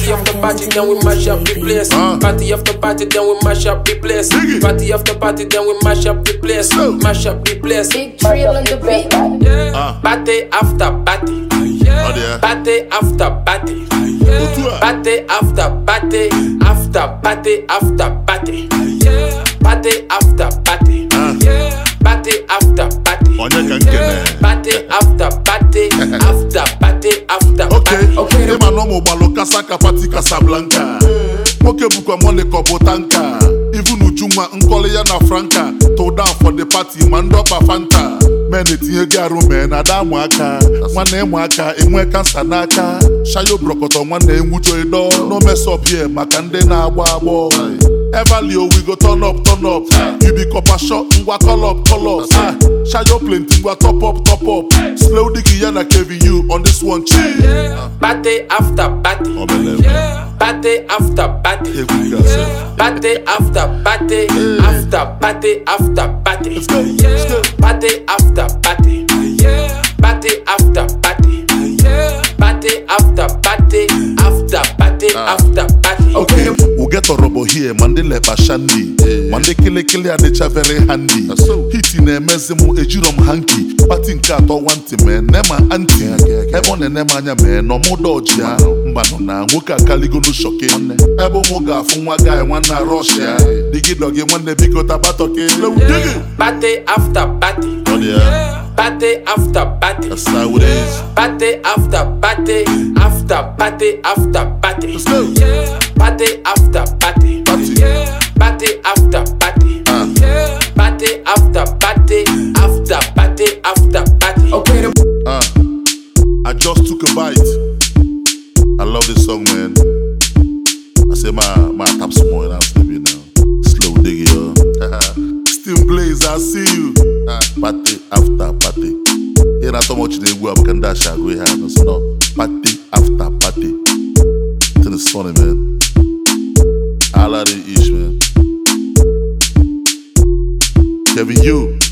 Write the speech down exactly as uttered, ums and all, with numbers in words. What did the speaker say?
Party after party, then we mash up the place. Uh. Party after party, then we mash up the place. Party after party, then we mash up the place. So. Mash up the place. Big drill on the beat. Yeah. Uh. Party after party. Oh, yeah. Party after party. Otua. Party after party. After party after party. Party after party. Uh. Party after party. Onye ka nkene. Party after party. After party after Okay, party. okay. Ịma na ụmụ gbalụ kasa ka pati Casablanca. Nwoke bụkwa mole ka ọ bụ tanka. Even Ujunwa nkọli ya na Franca. To down for the party ma ndị ọkpa Fanta. Men etinye gị arụ mee na ada amụ aka. Nwanne ịmụ aka enwe kansa n'aka. Shayo brọkọtọ nwanne enwujo ịdọ. No mess up here maka ndị na-agba agbọ. Everleo we go turn up turn up. You be copper shot ngwa call up call up. Ah, Shayo plenty ngwa top up top up. Slow diggy ya na Kevin you on this one chill. Party after party. Oh, man. Party after party. Here we go, sir. Party after party. After party after party. Let's go, let's go. Party after party. Party after party. Party after party. After party after party. Okay, we'll get a rubber here, Mandela Bashandi. Mande kile kile adecha very handy. Hit in a mezimu ejurum hanky. Patin cat or one man, nema anti. Ebon and nemanya man, no more dodge ya. Mbano muka kaligo no shocking. Ebo moga from one guy, one na Russia. Digi doggy one de big tabatoke. Party after party. Oh yeah. Party after party. That's how it is. Party after party. After party after party. Let's go. Party after party. Party. Party after party. Uh. Party after party. After party after party. Okay. Uh, I just took a bite. I love this song, man. I say my my tap small and I'm sleeping now. Slow diggy, yo. Still Blaze, I see you. Uh, party after party. Yeah, not so much they go up and dash and go ahead. So no, party after party. Then it's funny, man. I love the ish, man. Kevin, you.